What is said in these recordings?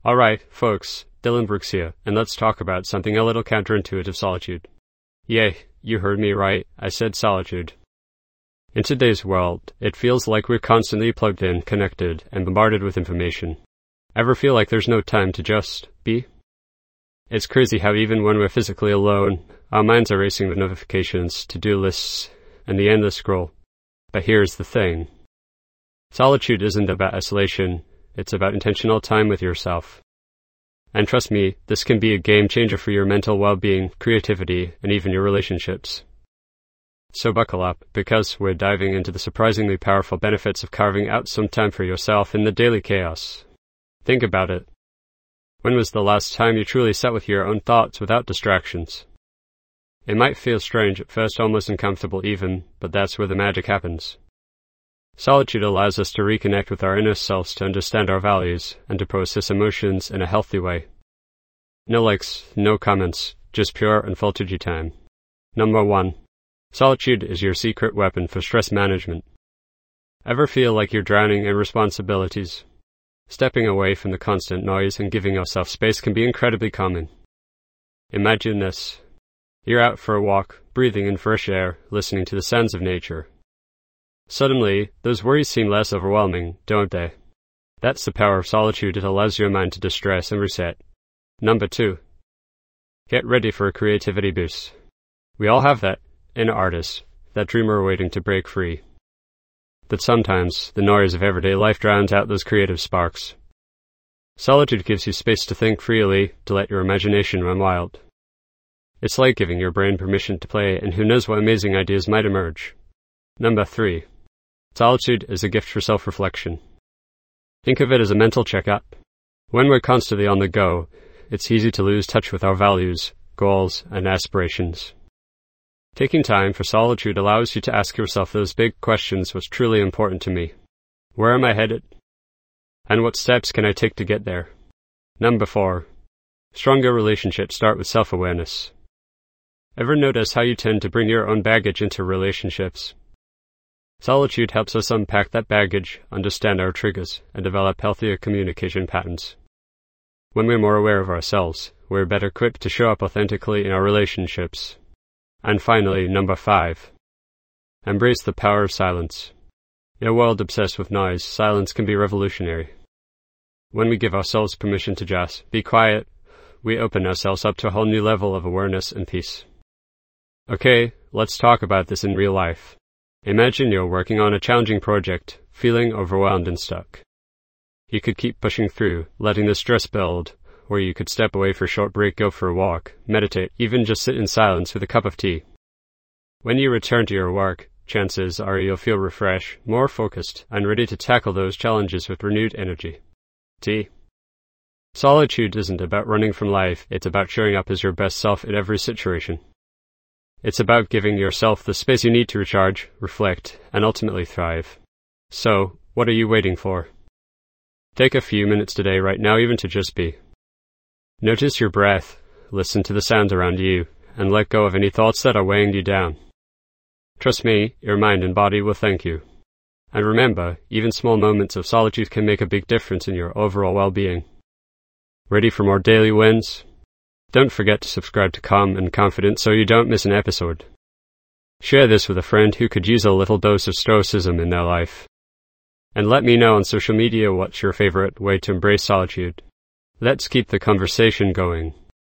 Alright, folks, Dylan Brooks here, and let's talk about something a little counterintuitive: solitude. Yay, you heard me right, I said solitude. In today's world, it feels like we're constantly plugged in, connected, and bombarded with information. Ever feel like there's no time to just be? It's crazy how even when we're physically alone, our minds are racing with notifications, to-do lists, and the endless scroll. But here's the thing. Solitude isn't about isolation, it's about intentional time with yourself. And trust me, this can be a game changer for your mental well-being, creativity, and even your relationships. So buckle up, because we're diving into the surprisingly powerful benefits of carving out some time for yourself in the daily chaos. Think about it. When was the last time you truly sat with your own thoughts without distractions? It might feel strange at first, almost uncomfortable even, but that's where the magic happens. Solitude allows us to reconnect with our inner selves, to understand our values, and to process emotions in a healthy way. No likes, no comments, just pure unfiltered you time. Number 1. Solitude is your secret weapon for stress management. Ever feel like you're drowning in responsibilities? Stepping away from the constant noise and giving yourself space can be incredibly calming. Imagine this. You're out for a walk, breathing in fresh air, listening to the sounds of nature. Suddenly, those worries seem less overwhelming, don't they? That's the power of solitude. It allows your mind to distress and reset. Number 2. Get ready for a creativity boost. We all have that inner artist, that dreamer waiting to break free. But sometimes, the noise of everyday life drowns out those creative sparks. Solitude gives you space to think freely, to let your imagination run wild. It's like giving your brain permission to play, and who knows what amazing ideas might emerge. Number 3. Solitude is a gift for self-reflection. Think of it as a mental checkup. When we're constantly on the go, it's easy to lose touch with our values, goals, and aspirations. Taking time for solitude allows you to ask yourself those big questions: what's truly important to me? Where am I headed? And what steps can I take to get there? Number 4. Stronger relationships start with self-awareness. Ever notice how you tend to bring your own baggage into relationships? Solitude helps us unpack that baggage, understand our triggers, and develop healthier communication patterns. When we're more aware of ourselves, we're better equipped to show up authentically in our relationships. And finally, number 5. Embrace the power of silence. In a world obsessed with noise, silence can be revolutionary. When we give ourselves permission to just be quiet, we open ourselves up to a whole new level of awareness and peace. Okay, let's talk about this in real life. Imagine you're working on a challenging project, feeling overwhelmed and stuck. You could keep pushing through, letting the stress build, or you could step away for a short break, go for a walk, meditate, even just sit in silence with a cup of tea. When you return to your work, chances are you'll feel refreshed, more focused, and ready to tackle those challenges with renewed energy. Tea. Solitude isn't about running from life, it's about showing up as your best self in every situation. It's about giving yourself the space you need to recharge, reflect, and ultimately thrive. So, what are you waiting for? Take a few minutes today, right now, even to just be. Notice your breath, listen to the sounds around you, and let go of any thoughts that are weighing you down. Trust me, your mind and body will thank you. And remember, even small moments of solitude can make a big difference in your overall well-being. Ready for more daily wins? Don't forget to subscribe to Calm and Confident so you don't miss an episode. Share this with a friend who could use a little dose of stoicism in their life. And let me know on social media what's your favorite way to embrace solitude. Let's keep the conversation going.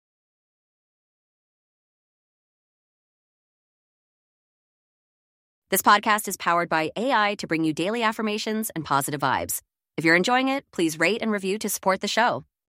This podcast is powered by AI to bring you daily affirmations and positive vibes. If you're enjoying it, please rate and review to support the show.